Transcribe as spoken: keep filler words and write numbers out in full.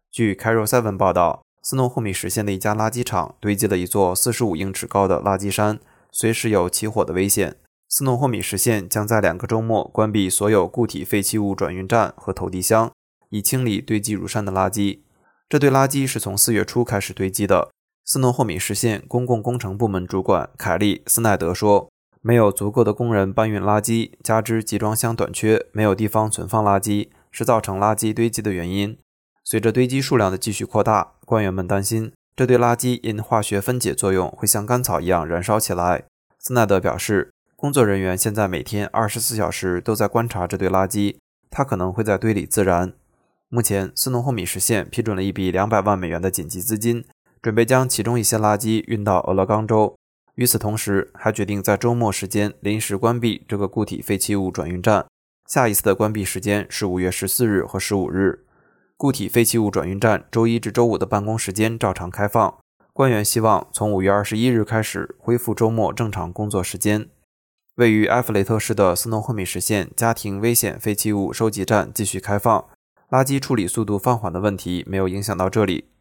据 Cairo Seven 报道，斯诺霍米什县的一家垃圾场堆积了一座四十五英尺高的垃圾山，随时有起火的危险。斯诺霍米什县将在两个周末关闭所有固体废弃物转运站和投递箱，以清理堆积如山的垃圾。这堆垃圾是从四月初开始堆积的。斯诺霍米什县公共工程部门主管凯利·斯奈德说，没有足够的工人搬运垃圾，加之集装箱短缺，没有地方存放垃圾，是造成垃圾堆积的原因。随着堆积数量的继续扩大，官员们担心这堆垃圾因化学分解作用会像干草一样燃烧起来。斯奈德表示，工作人员现在每天二十四小时都在观察这堆垃圾，它可能会在堆里自燃。目前，斯诺霍米什县批准了一笔两百万美元的紧急资金，准备将其中一些垃圾运到俄勒冈州。与此同时，还决定在周末时间临时关闭这个固体废弃物转运站。下一次的关闭时间是五月十四日和十五日。固体废弃物转运站周一至周五的办公时间照常开放。官员希望从五月二十一日开始恢复周末正常工作时间。位于埃弗雷特市的斯诺霍米什县家庭危险废弃物收集站继续开放，垃圾处理速度放缓的问题没有影响到这里。